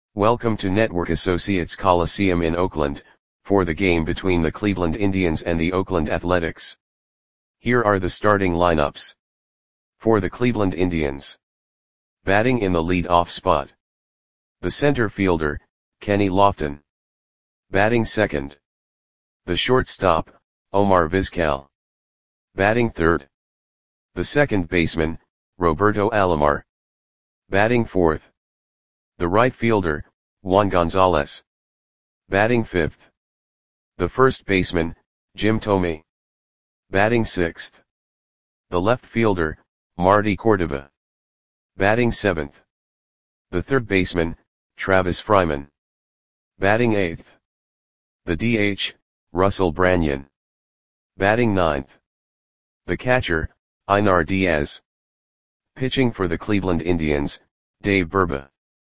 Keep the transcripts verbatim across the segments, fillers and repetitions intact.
Welcome to Network Associates Coliseum in Oakland, for the game between the Cleveland Indians and the Oakland Athletics. Here are the starting lineups. For the Cleveland Indians. Batting in the lead-off spot. The center fielder, Kenny Lofton. Batting second. The shortstop, Omar Vizquel. Batting third. The second baseman, Roberto Alomar. Batting fourth. The right fielder, Juan Gonzalez. Batting fifth. The first baseman, Jim Thome. Batting sixth. The left fielder, Marty Cordova. Batting seventh. The third baseman, Travis Fryman. Batting eighth. The D H, Russell Branyan. Batting ninth. The catcher, Einar Diaz. Pitching for the Cleveland Indians, Dave Burba.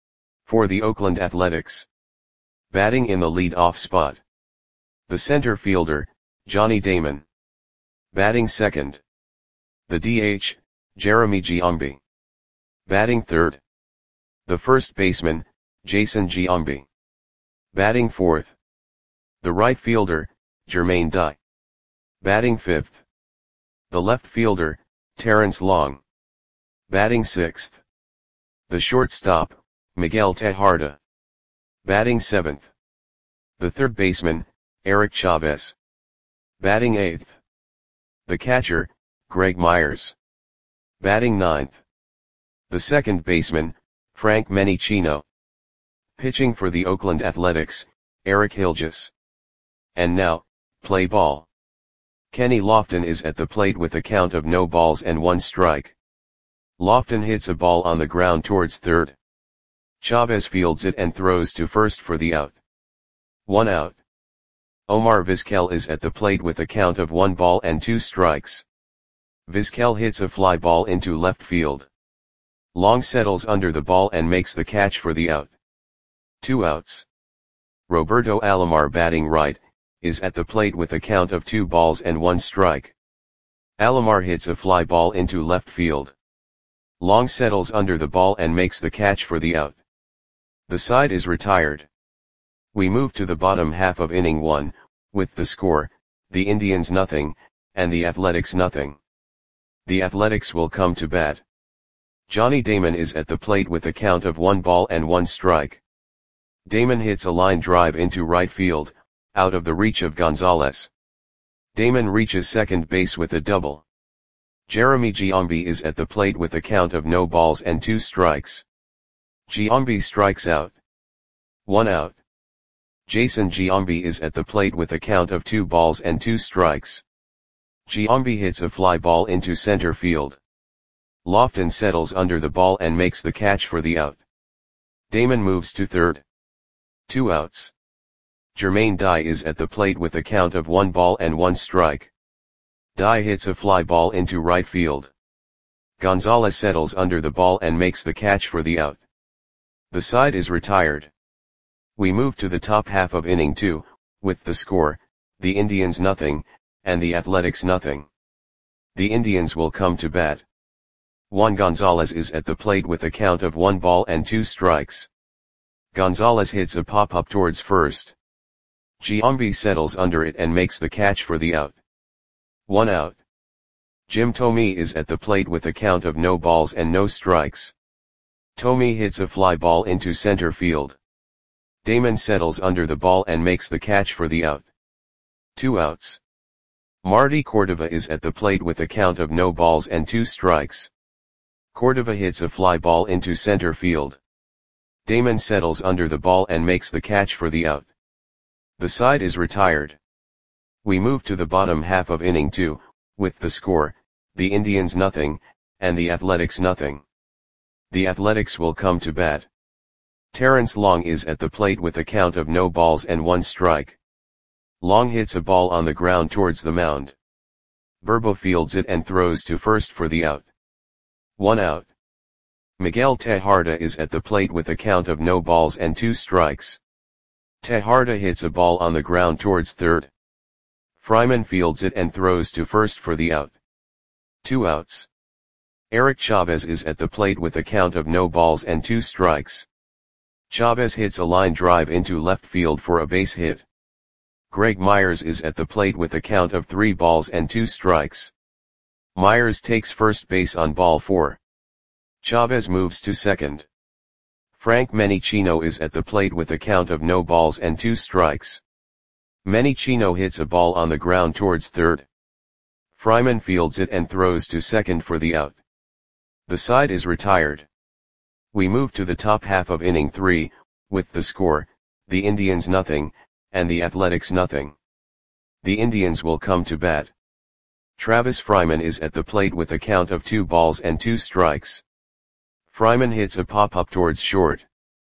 For the Oakland Athletics. Batting in the lead-off spot. The center fielder, Johnny Damon. Batting second. The D H, Jeremy Giambi. Batting third. The first baseman, Jason Giambi. Batting fourth. The right fielder, Jermaine Dye. Batting fifth. The left fielder, Terrence Long. Batting sixth. The shortstop, Miguel Tejada. Batting seventh. The third baseman, Eric Chavez. Batting eighth. The catcher, Greg Myers. Batting ninth. The second baseman, Frank Menichino. Pitching for the Oakland Athletics, Eric Hilgis. And now, play ball. Kenny Lofton is at the plate with a count of no balls and one strike. Lofton hits a ball on the ground towards third. Chavez fields it and throws to first for the out. One out. Omar Vizquel is at the plate with a count of one ball and two strikes. Vizquel hits a fly ball into left field. Long settles under the ball and makes the catch for the out. Two outs. Roberto Alomar, batting right, is at the plate with a count of two balls and one strike. Alomar hits a fly ball into left field. Long settles under the ball and makes the catch for the out. The side is retired. We move to the bottom half of inning one, with the score, the Indians nothing, and the Athletics nothing. The Athletics will come to bat. Johnny Damon is at the plate with a count of one ball and one strike. Damon hits a line drive into right field, out of the reach of Gonzalez. Damon reaches second base with a double. Jeremy Giambi is at the plate with a count of no balls and two strikes. Giambi strikes out. One out. Jason Giambi is at the plate with a count of two balls and two strikes. Giambi hits a fly ball into center field. Lofton settles under the ball and makes the catch for the out. Damon moves to third. Two outs. Jermaine Dye is at the plate with a count of one ball and one strike. Dye hits a fly ball into right field. Gonzalez settles under the ball and makes the catch for the out. The side is retired. We move to the top half of inning two, with the score, the Indians nothing, and the Athletics nothing. The Indians will come to bat. Juan Gonzalez is at the plate with a count of one ball and two strikes. Gonzalez hits a pop-up towards first. Giambi settles under it and makes the catch for the out. One out. Jim Thome is at the plate with a count of no balls and no strikes. Thome hits a fly ball into center field. Damon settles under the ball and makes the catch for the out. Two outs. Marty Cordova is at the plate with a count of no balls and two strikes. Cordova hits a fly ball into center field. Damon settles under the ball and makes the catch for the out. The side is retired. We move to the bottom half of inning two, with the score, the Indians nothing, and the Athletics nothing. The Athletics will come to bat. Terrence Long is at the plate with a count of no balls and one strike. Long hits a ball on the ground towards the mound. Burba fields it and throws to first for the out. One out. Miguel Tejada is at the plate with a count of no balls and two strikes. Tejada hits a ball on the ground towards third. Fryman fields it and throws to first for the out. Two outs. Eric Chavez is at the plate with a count of no balls and two strikes. Chavez hits a line drive into left field for a base hit. Greg Myers is at the plate with a count of three balls and two strikes. Myers takes first base on ball four. Chavez moves to second. Frank Menichino is at the plate with a count of no balls and two strikes. Menichino hits a ball on the ground towards third. Fryman fields it and throws to second for the out. The side is retired. We move to the top half of inning three, with the score, the Indians nothing, and the Athletics nothing. The Indians will come to bat. Travis Fryman is at the plate with a count of two balls and two strikes. Fryman hits a pop-up towards short.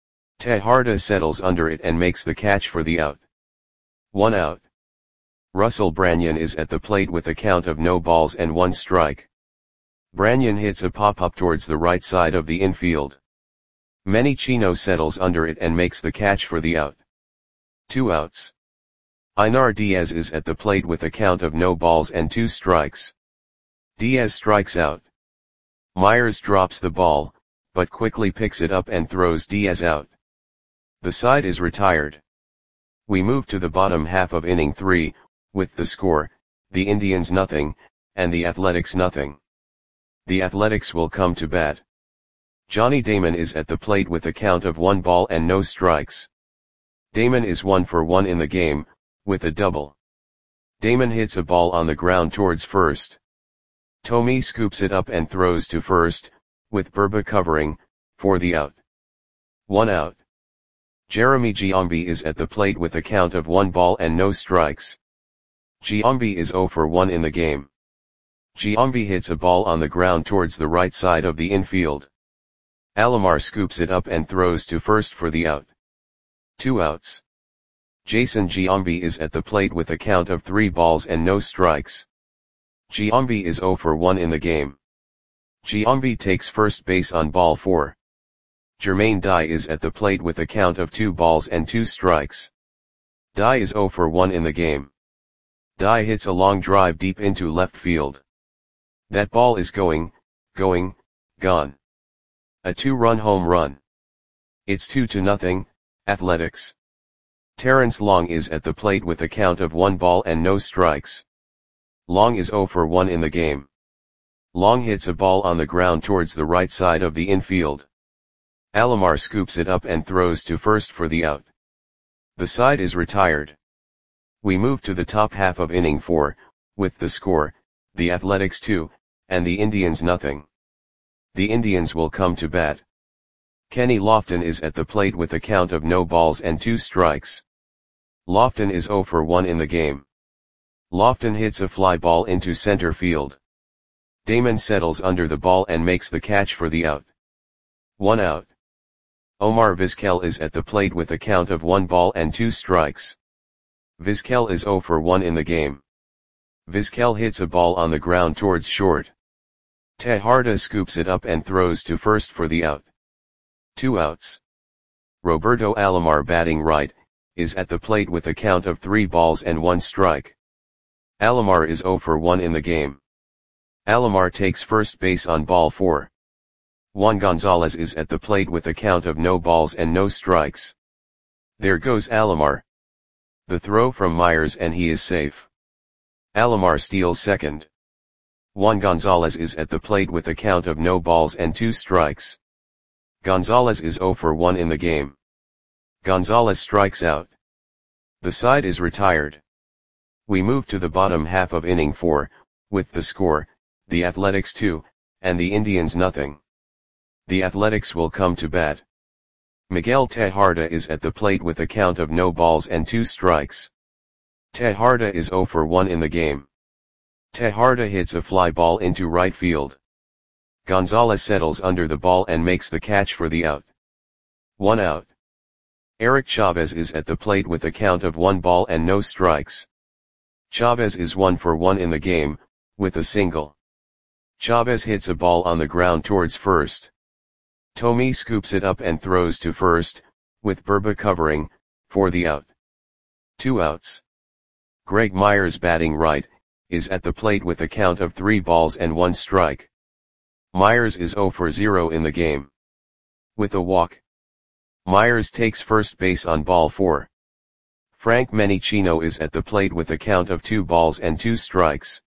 Tejada settles under it and makes the catch for the out. One out. Russell Branyan is at the plate with a count of no balls and one strike. Branyan hits a pop-up towards the right side of the infield. Menichino settles under it and makes the catch for the out. Two outs. Einar Diaz is at the plate with a count of no balls and two strikes. Diaz strikes out. Myers drops the ball, but quickly picks it up and throws Diaz out. The side is retired. We move to the bottom half of inning three, with the score, the Indians nothing, and the Athletics nothing. The Athletics will come to bat. Johnny Damon is at the plate with a count of one ball and no strikes. Damon is one for one in the game, with a double. Damon hits a ball on the ground towards first. Tommy scoops it up and throws to first, with Burba covering, for the out. One out. Jeremy Giambi is at the plate with a count of one ball and no strikes. Giambi is zero for one in the game. Giambi hits a ball on the ground towards the right side of the infield. Alomar scoops it up and throws to first for the out. Two outs. Jason Giambi is at the plate with a count of three balls and no strikes. Giambi is zero for one in the game. Giambi takes first base on ball four. Jermaine Dye is at the plate with a count of two balls and two strikes. Dye is zero for one in the game. Dye hits a long drive deep into left field. That ball is going, going, gone. A two-run home run. It's two to nothing, Athletics. Terrence Long is at the plate with a count of one ball and no strikes. Long is zero for one in the game. Long hits a ball on the ground towards the right side of the infield. Alomar scoops it up and throws to first for the out. The side is retired. We move to the top half of inning four, with the score, the Athletics two, and the Indians nothing. The Indians will come to bat. Kenny Lofton is at the plate with a count of no balls and two strikes. Lofton is zero for one in the game. Lofton hits a fly ball into center field. Damon settles under the ball and makes the catch for the out. One out. Omar Vizquel is at the plate with a count of one ball and two strikes. Vizquel is zero for one in the game. Vizquel hits a ball on the ground towards short. Tejada scoops it up and throws to first for the out. Two outs. Roberto Alomar, batting right, is at the plate with a count of three balls and one strike. Alomar is zero for one in the game. Alomar takes first base on ball four. Juan Gonzalez is at the plate with a count of no balls and no strikes. There goes Alomar. The throw from Myers and he is safe. Alomar steals second. Juan Gonzalez is at the plate with a count of no balls and two strikes. Gonzalez is zero for one in the game. Gonzalez strikes out. The side is retired. We move to the bottom half of inning four, with the score, the Athletics two, and the Indians nothing. The Athletics will come to bat. Miguel Tejada is at the plate with a count of no balls and two strikes. Tejada is zero for one in the game. Tejada hits a fly ball into right field. Gonzalez settles under the ball and makes the catch for the out. One out. Eric Chavez is at the plate with a count of one ball and no strikes. Chavez is one for one in the game, with a single. Chavez hits a ball on the ground towards first. Tommy scoops it up and throws to first, with Burba covering, for the out. Two outs. Greg Myers, batting right, is at the plate with a count of three balls and one strike. Myers is zero for zero in the game. With a walk. Myers takes first base on ball four. Frank Menichino is at the plate with a count of two balls and two strikes.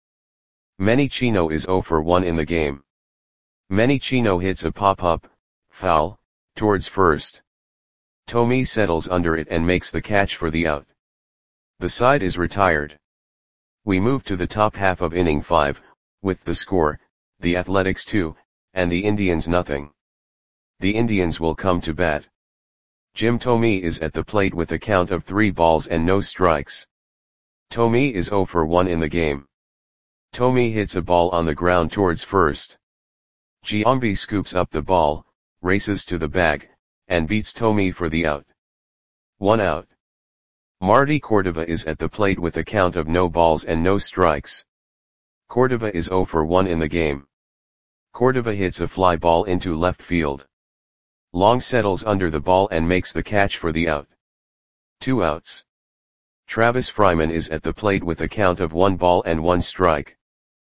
Menichino is zero for one in the game. Menichino hits a pop-up, foul, towards first. Thome settles under it and makes the catch for the out. The side is retired. We move to the top half of inning five, with the score, the Athletics two, and the Indians nothing. The Indians will come to bat. Jim Thome is at the plate with a count of three balls and no strikes. Thome is zero for one in the game. Thome hits a ball on the ground towards first. Giambi scoops up the ball, races to the bag, and beats Thome for the out. One out. Marty Cordova is at the plate with a count of no balls and no strikes. Cordova is zero for one in the game. Cordova hits a fly ball into left field. Long settles under the ball and makes the catch for the out. Two outs. Travis Fryman is at the plate with a count of one ball and one strike.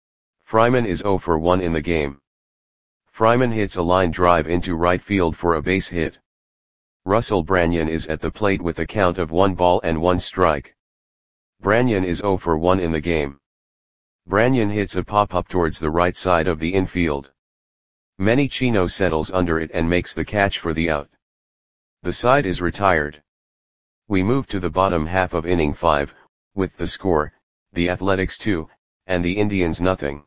Fryman is zero for one in the game. Fryman hits a line drive into right field for a base hit. Russell Branyan is at the plate with a count of one ball and one strike. Branyan is zero for one in the game. Branyan hits a pop-up towards the right side of the infield. Menichino settles under it and makes the catch for the out. The side is retired. We move to the bottom half of inning five, with the score, the Athletics two, and the Indians nothing.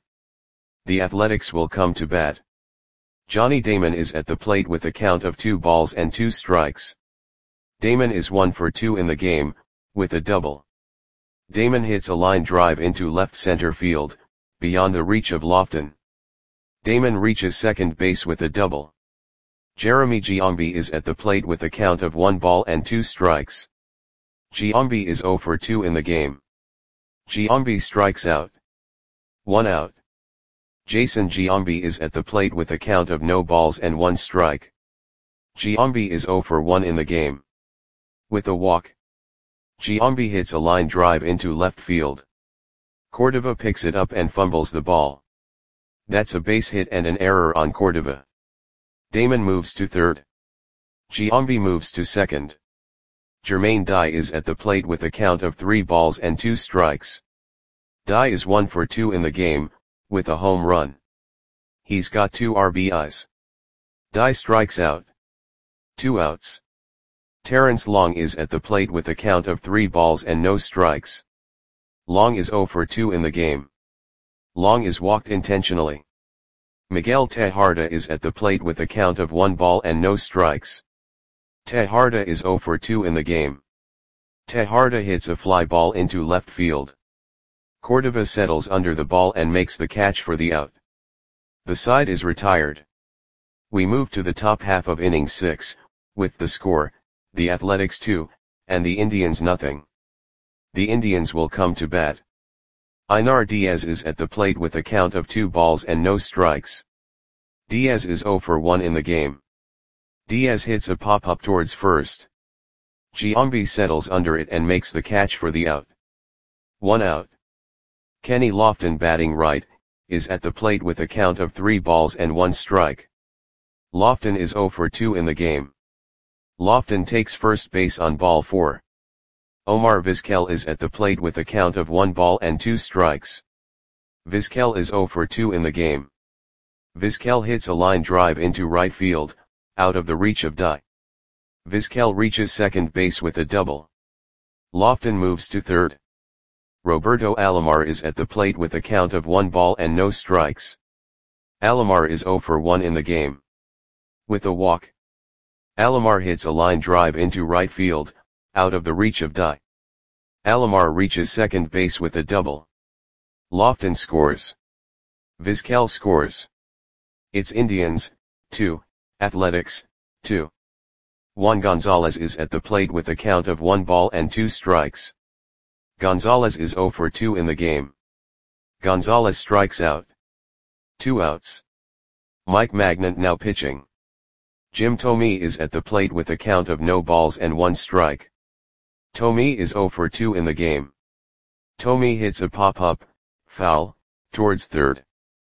The Athletics will come to bat. Johnny Damon is at the plate with a count of two balls and two strikes. Damon is one for two in the game, with a double. Damon hits a line drive into left center field, beyond the reach of Lofton. Damon reaches second base with a double. Jeremy Giambi is at the plate with a count of one ball and two strikes. Giambi is zero for two in the game. Giambi strikes out. One out. Jason Giambi is at the plate with a count of no balls and one strike. Giambi is zero for one in the game. With a walk. Giambi hits a line drive into left field. Cordova picks it up and fumbles the ball. That's a base hit and an error on Cordova. Damon moves to third. Giambi moves to second. Jermaine Dye is at the plate with a count of three balls and two strikes. Dye is one for two in the game, with a home run. He's got two R B Is. Dye strikes out. Two outs. Terrence Long is at the plate with a count of three balls and no strikes. Long is zero for two in the game. Long is walked intentionally. Miguel Tejada is at the plate with a count of one ball and no strikes. Tejada is zero for two in the game. Tejada hits a fly ball into left field. Cordova settles under the ball and makes the catch for the out. The side is retired. We move to the top half of inning six, with the score, the Athletics two, and the Indians nothing. The Indians will come to bat. Einar Diaz is at the plate with a count of two balls and no strikes. Diaz is zero for one in the game. Diaz hits a pop-up towards first. Giambi settles under it and makes the catch for the out. One out. Kenny Lofton, batting right, is at the plate with a count of three balls and one strike. Lofton is zero for two in the game. Lofton takes first base on ball four. Omar Vizquel is at the plate with a count of one ball and two strikes. Vizquel is zero for two in the game. Vizquel hits a line drive into right field, out of the reach of Dye. Vizquel reaches second base with a double. Lofton moves to third. Roberto Alomar is at the plate with a count of one ball and no strikes. Alomar is zero for one in the game. With a walk. Alomar hits a line drive into right field, out of the reach of Dye. Alomar reaches second base with a double. Lofton scores. Vizquel scores. It's Indians, two, Athletics, two. Juan Gonzalez is at the plate with a count of one ball and two strikes. Gonzalez is zero for two in the game. Gonzalez strikes out. Two outs. Mike Magnant now pitching. Jim Thome is at the plate with a count of no balls and one strike. Thome is zero for two in the game. Thome hits a pop-up, foul, towards third.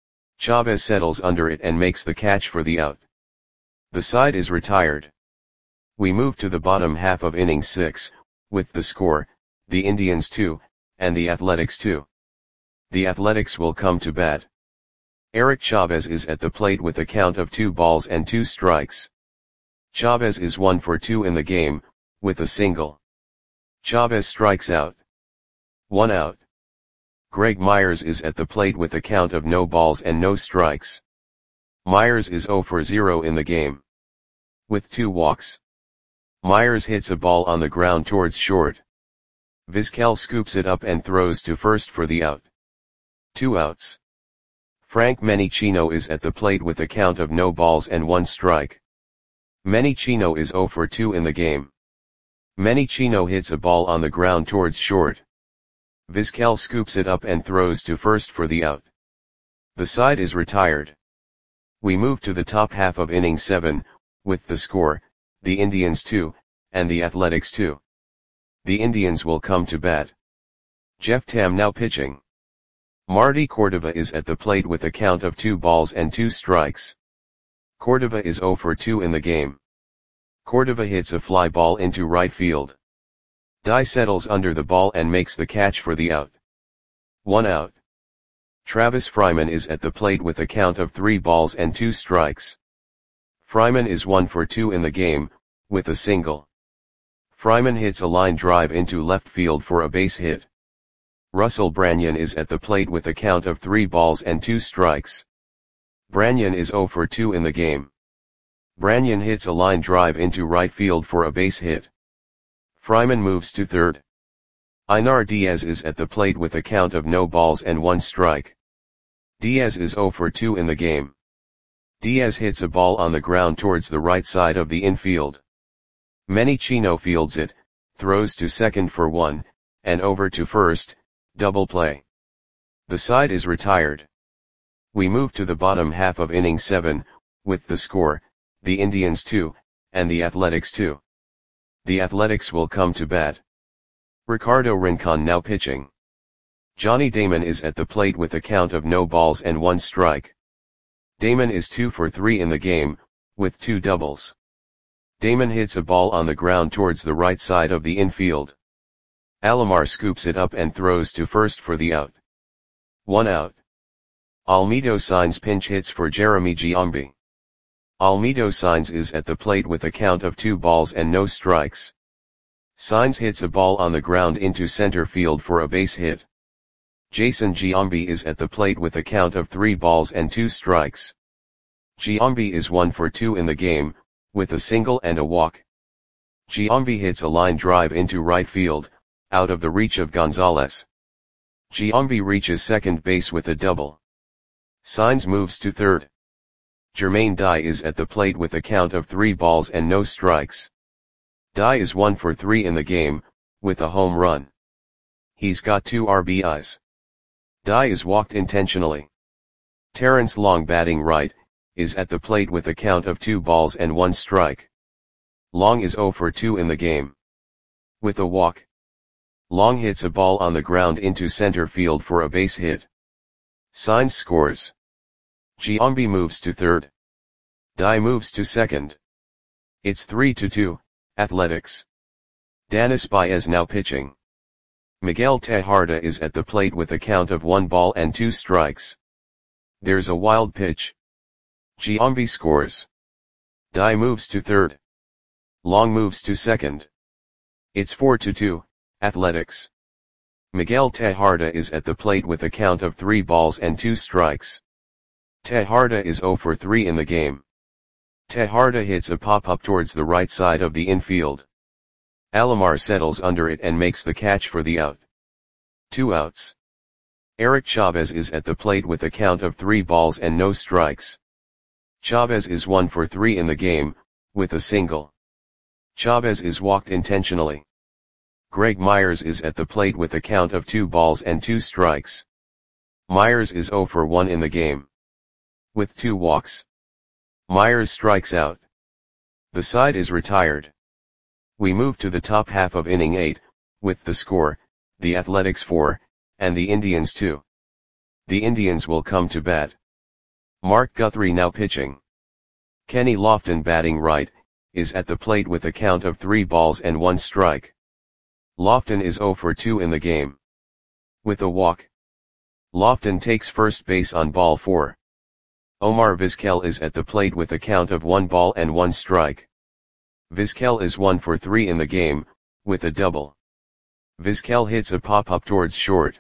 Chavez settles under it and makes the catch for the out. The side is retired. We move to the bottom half of inning six, with the score, the Indians two, and the Athletics two. The Athletics will come to bat. Eric Chavez is at the plate with a count of two balls and two strikes. Chavez is one for two in the game, with a single. Chavez strikes out. One out. Greg Myers is at the plate with a count of no balls and no strikes. Myers is zero for zero in the game. With two walks. Myers hits a ball on the ground towards short. Vizquel scoops it up and throws to first for the out. Two outs. Frank Menichino is at the plate with a count of no balls and one strike. Menichino is zero for two in the game. Menichino hits a ball on the ground towards short. Vizquel scoops it up and throws to first for the out. The side is retired. We move to the top half of inning seven, with the score, the Indians two, and the Athletics two. The Indians will come to bat. Jeff Tam now pitching. Marty Cordova is at the plate with a count of two balls and two strikes. Cordova is zero for two in the game. Cordova hits a fly ball into right field. Dye settles under the ball and makes the catch for the out. One out. Travis Fryman is at the plate with a count of three balls and two strikes. Fryman is one for two in the game, with a single. Fryman hits a line drive into left field for a base hit. Russell Branyan is at the plate with a count of three balls and two strikes. Branyan is zero for two in the game. Branyan hits a line drive into right field for a base hit. Fryman moves to third. Einar Diaz is at the plate with a count of no balls and one strike. Diaz is zero for two in the game. Diaz hits a ball on the ground towards the right side of the infield. Menichino fields it, throws to second for one, and over to first, double play. The side is retired. We move to the bottom half of inning seven, with the score, the Indians two, and the Athletics two. The Athletics will come to bat. Ricardo Rincon now pitching. Johnny Damon is at the plate with a count of no balls and one strike. Damon is two for three in the game, with two doubles. Damon hits a ball on the ground towards the right side of the infield. Alomar scoops it up and throws to first for the out. One out. Almedo Sainz pinch hits for Jeremy Giambi. Almedo Sainz is at the plate with a count of two balls and no strikes. Sainz hits a ball on the ground into center field for a base hit. Jason Giambi is at the plate with a count of three balls and two strikes. Giambi is one for two in the game, with a single and a walk. Giambi hits a line drive into right field, out of the reach of Gonzalez. Giambi reaches second base with a double. Sainz moves to third. Jermaine Dye is at the plate with a count of three balls and no strikes. Dye is one for three in the game, with a home run. He's got two R B Is. Dye is walked intentionally. Terrence Long batting right, is at the plate with a count of two balls and one strike. Long is zero for two in the game. With a walk. Long hits a ball on the ground into center field for a base hit. Sainz scores. Giambi moves to third. Dye moves to second. It's three to two, Athletics. Danis Baez now pitching. Miguel Tejada is at the plate with a count of one ball and two strikes. There's a wild pitch. Giambi scores. Dye moves to third. Long moves to second. It's four to two, Athletics. Miguel Tejada is at the plate with a count of three balls and two strikes. Tejada is zero for three in the game. Tejada hits a pop-up towards the right side of the infield. Alomar settles under it and makes the catch for the out. Two outs. Eric Chavez is at the plate with a count of three balls and no strikes. Chavez is one for three in the game, with a single. Chavez is walked intentionally. Greg Myers is at the plate with a count of two balls and two strikes. Myers is zero for one in the game. With two walks. Myers strikes out. The side is retired. We move to the top half of inning eight, with the score, the Athletics four, and the Indians two. The Indians will come to bat. Mark Guthrie now pitching. Kenny Lofton batting right, is at the plate with a count of three balls and one strike. Lofton is zero for two in the game. With a walk, Lofton takes first base on ball four. Omar Vizquel is at the plate with a count of one ball and one strike. Vizquel is one for three in the game, with a double. Vizquel hits a pop-up towards short.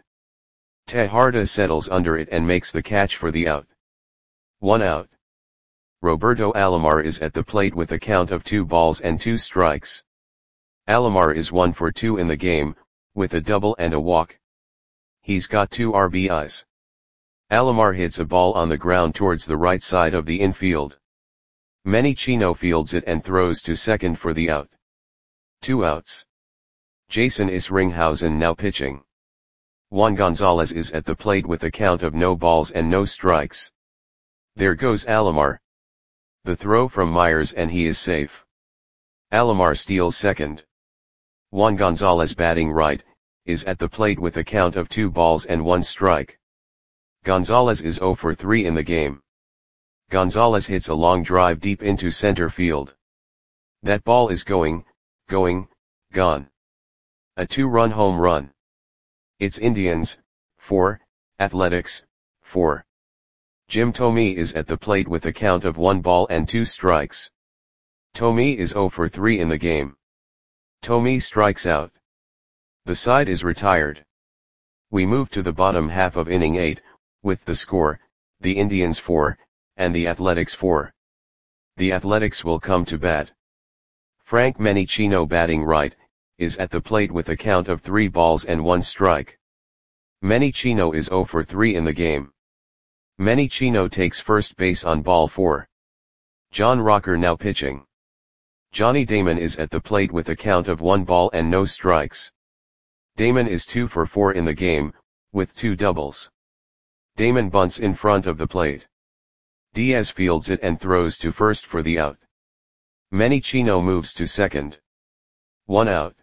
Tejada settles under it and makes the catch for the out. One out. Roberto Alomar is at the plate with a count of two balls and two strikes. Alomar is one for two in the game, with a double and a walk. He's got two R B Is. Alomar hits a ball on the ground towards the right side of the infield. Manny Chino fields it and throws to second for the out. Two outs. Jason Isringhausen now pitching. Juan Gonzalez is at the plate with a count of no balls and no strikes. There goes Alomar. The throw from Myers and he is safe. Alomar steals second. Juan Gonzalez batting right, is at the plate with a count of two balls and one strike. Gonzalez is zero for three in the game. Gonzalez hits a long drive deep into center field. That ball is going, going, gone. A two-run home run. It's Indians, four, Athletics, four. Jim Thome is at the plate with a count of one ball and two strikes. Thome is zero for three in the game. Thome strikes out. The side is retired. We move to the bottom half of inning eight, with the score, the Indians four, and the Athletics four. The Athletics will come to bat. Frank Manny Chino batting right, is at the plate with a count of three balls and one strike. Manny Chino is zero for three in the game. Manny Chino takes first base on ball four. John Rocker now pitching. Johnny Damon is at the plate with a count of one ball and no strikes. Damon is two for four in the game, with two doubles. Damon bunts in front of the plate. Diaz fields it and throws to first for the out. Manny Chino moves to second. One out.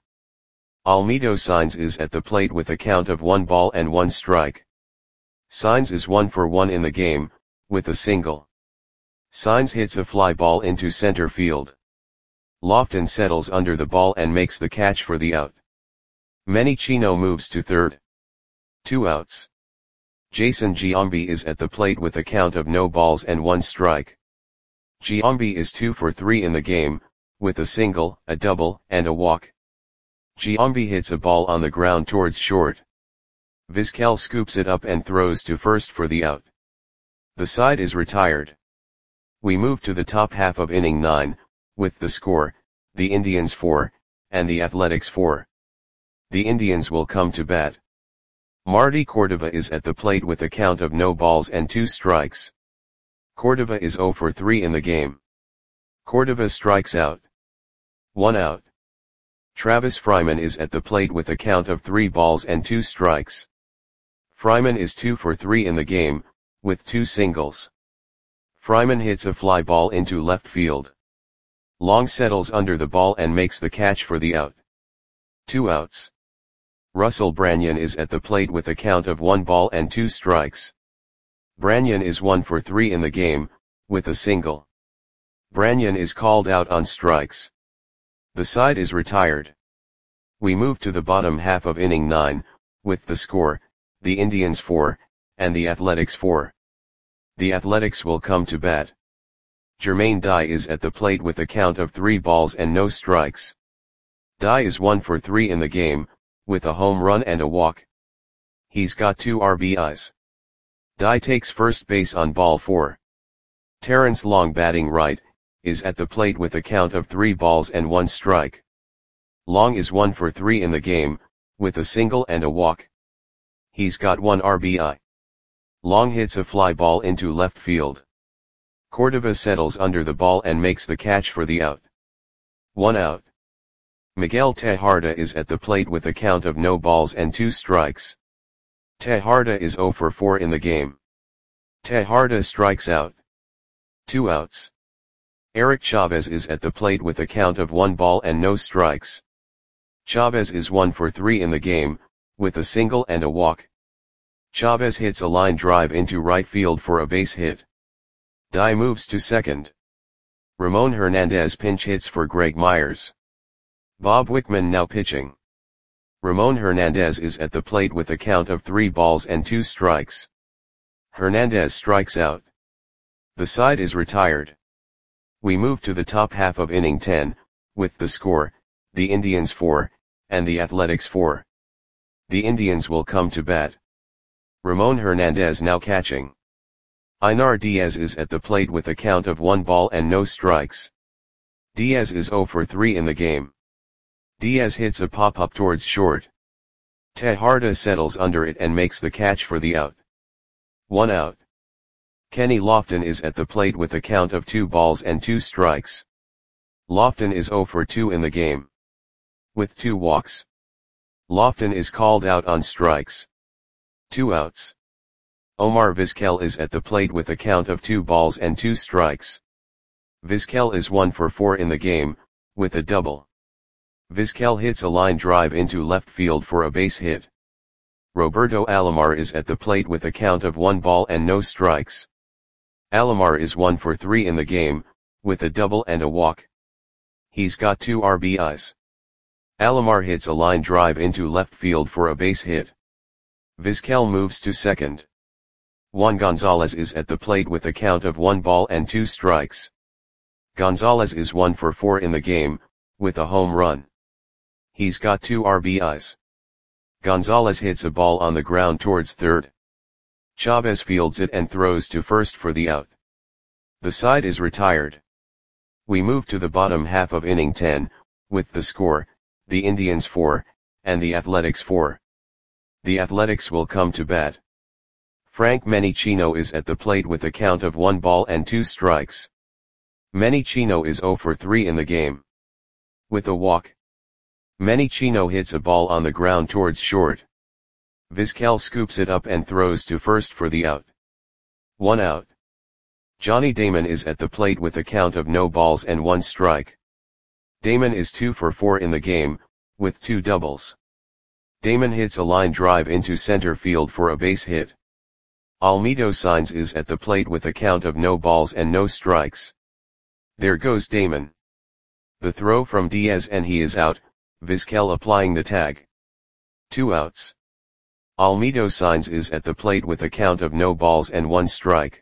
Almedo Sainz is at the plate with a count of one ball and one strike. Sainz is one for one in the game, with a single. Sainz hits a fly ball into center field. Lofton settles under the ball and makes the catch for the out. Manny Chino moves to third. Two outs. Jason Giambi is at the plate with a count of no balls and one strike. Giambi is two for three in the game, with a single, a double, and a walk. Giambi hits a ball on the ground towards short. Vizquel scoops it up and throws to first for the out. The side is retired. We move to the top half of inning nine, with the score, the Indians four, and the Athletics four. The Indians will come to bat. Marty Cordova is at the plate with a count of no balls and two strikes. Cordova is zero for three in the game. Cordova strikes out. One out. Travis Fryman is at the plate with a count of three balls and two strikes. Fryman is two for three in the game, with two singles. Fryman hits a fly ball into left field. Long settles under the ball and makes the catch for the out. Two outs. Russell Branyan is at the plate with a count of one ball and two strikes. Branyan is one for three in the game, with a single. Branyan is called out on strikes. The side is retired. We move to the bottom half of inning nine, with the score, the Indians four, and the Athletics four. The Athletics will come to bat. Jermaine Dye is at the plate with a count of three balls and no strikes. Dye is one for three in the game, with a home run and a walk. He's got two R B Is. Dye takes first base on ball four. Terrence Long batting right, is at the plate with a count of three balls and one strike. Long is one for three in the game, with a single and a walk. He's got one R B I. Long hits a fly ball into left field. Cordova settles under the ball and makes the catch for the out. One out. Miguel Tejada is at the plate with a count of no balls and two strikes. Tejada is zero for four in the game. Tejada strikes out. Two outs. Eric Chavez is at the plate with a count of one ball and no strikes. Chavez is one for three in the game, with a single and a walk. Chavez hits a line drive into right field for a base hit. Dye moves to second. Ramon Hernandez pinch hits for Greg Myers. Bob Wickman now pitching. Ramon Hernandez is at the plate with a count of three balls and two strikes. Hernandez strikes out. The side is retired. We move to the top half of inning ten, with the score, the Indians four, and the Athletics four. The Indians will come to bat. Ramon Hernandez now catching. Einar Diaz is at the plate with a count of one ball and no strikes. Diaz is zero for three in the game. Diaz hits a pop-up towards short. Tejada settles under it and makes the catch for the out. One out. Kenny Lofton is at the plate with a count of two balls and two strikes. Lofton is zero for two in the game. With two walks. Lofton is called out on strikes. Two outs. Omar Vizquel is at the plate with a count of two balls and two strikes. Vizquel is one for four in the game, with a double. Vizquel hits a line drive into left field for a base hit. Roberto Alomar is at the plate with a count of one ball and no strikes. Alomar is one for three in the game, with a double and a walk. He's got two R B Is. Alomar hits a line drive into left field for a base hit. Vizquel moves to second. Juan Gonzalez is at the plate with a count of one ball and two strikes. Gonzalez is one for four in the game, with a home run. He's got two R B Is. Gonzalez hits a ball on the ground towards third. Chavez fields it and throws to first for the out. The side is retired. We move to the bottom half of inning ten, with the score, the Indians four, and the Athletics four. The Athletics will come to bat. Frank Menichino is at the plate with a count of one ball and two strikes. Menichino is zero for three in the game. With a walk. Menichino hits a ball on the ground towards short. Vizquel scoops it up and throws to first for the out. One out. Johnny Damon is at the plate with a count of no balls and one strike. Damon is two for four in the game, with two doubles. Damon hits a line drive into center field for a base hit. Almedo Sainz is at the plate with a count of no balls and no strikes. There goes Damon. The throw from Diaz and he is out, Vizquel applying the tag. Two outs. Almedo Sainz is at the plate with a count of no balls and one strike.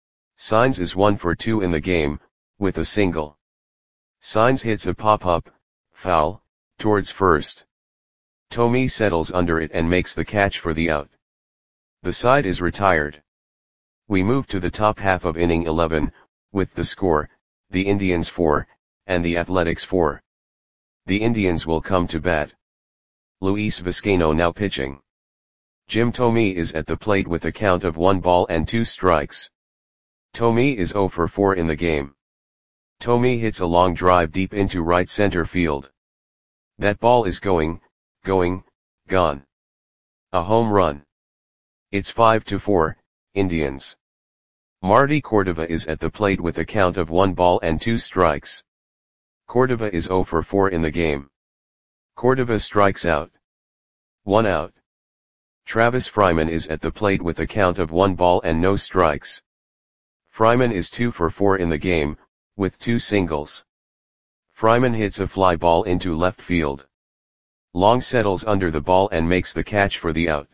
Sainz is one for two in the game, with a single. Sainz hits a pop-up, foul, towards first. Tommy settles under it and makes the catch for the out. The side is retired. We move to the top half of inning eleven, with the score, the Indians four, and the Athletics four. The Indians will come to bat. Luis Vizcaino now pitching. Jim Thome is at the plate with a count of one ball and two strikes. Thome is zero for four in the game. Thome hits a long drive deep into right center field. That ball is going, going, gone. A home run. It's five to four, Indians. Marty Cordova is at the plate with a count of one ball and two strikes. Cordova is zero for four in the game. Cordova strikes out. One out. Travis Fryman is at the plate with a count of one ball and no strikes. Fryman is two for four in the game, with two singles. Fryman hits a fly ball into left field. Long settles under the ball and makes the catch for the out.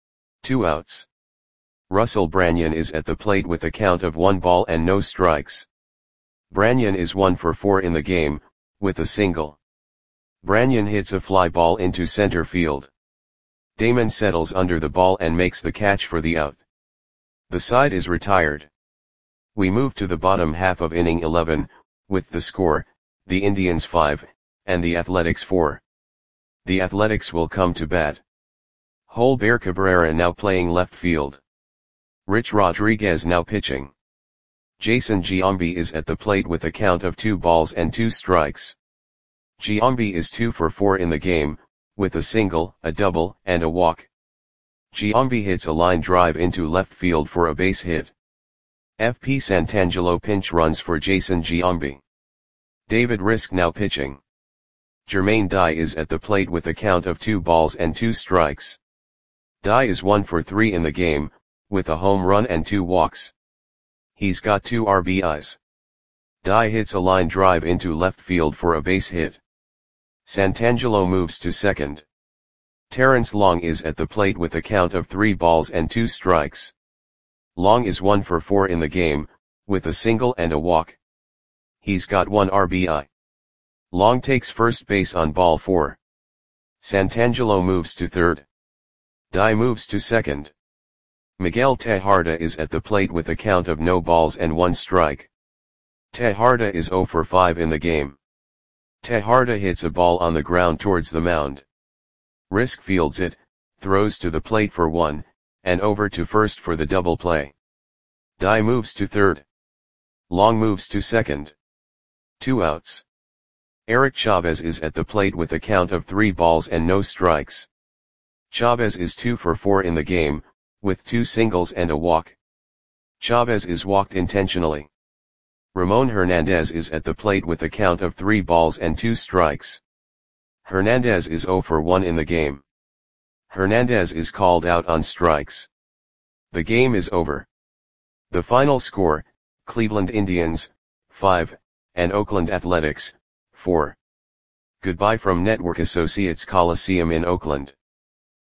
Two outs. Russell Branyan is at the plate with a count of one ball and no strikes. Branyan is one for four in the game, with a single. Branyan hits a fly ball into center field. Damon settles under the ball and makes the catch for the out. The side is retired. We move to the bottom half of inning eleven, with the score, the Indians five, and the Athletics four. The Athletics will come to bat. Holber Cabrera now playing left field. Rich Rodriguez now pitching. Jason Giambi is at the plate with a count of two balls and two strikes. Giambi is two for four in the game, with a single, a double, and a walk. Giambi hits a line drive into left field for a base hit. F P Santangelo pinch runs for Jason Giambi. David Risk now pitching. Jermaine Dye is at the plate with a count of two balls and two strikes. Dye is one for three in the game, with a home run and two walks. He's got two R B Is. Dye hits a line drive into left field for a base hit. Santangelo moves to second. Terrence Long is at the plate with a count of three balls and two strikes. Long is one for four in the game, with a single and a walk. He's got one R B I. Long takes first base on ball four. Santangelo moves to third. Dye moves to second. Miguel Tejada is at the plate with a count of no balls and one strike. Tejada is zero for five in the game. Tejada hits a ball on the ground towards the mound. Risk fields it, throws to the plate for one, and over to first for the double play. Dye moves to third. Long moves to second. Two outs. Eric Chavez is at the plate with a count of three balls and no strikes. Chavez is two for four in the game, with two singles and a walk. Chavez is walked intentionally. Ramon Hernandez is at the plate with a count of three balls and two strikes. Hernandez is zero for one in the game. Hernandez is called out on strikes. The game is over. The final score, Cleveland Indians, five, and Oakland Athletics, four. Goodbye from Network Associates Coliseum in Oakland.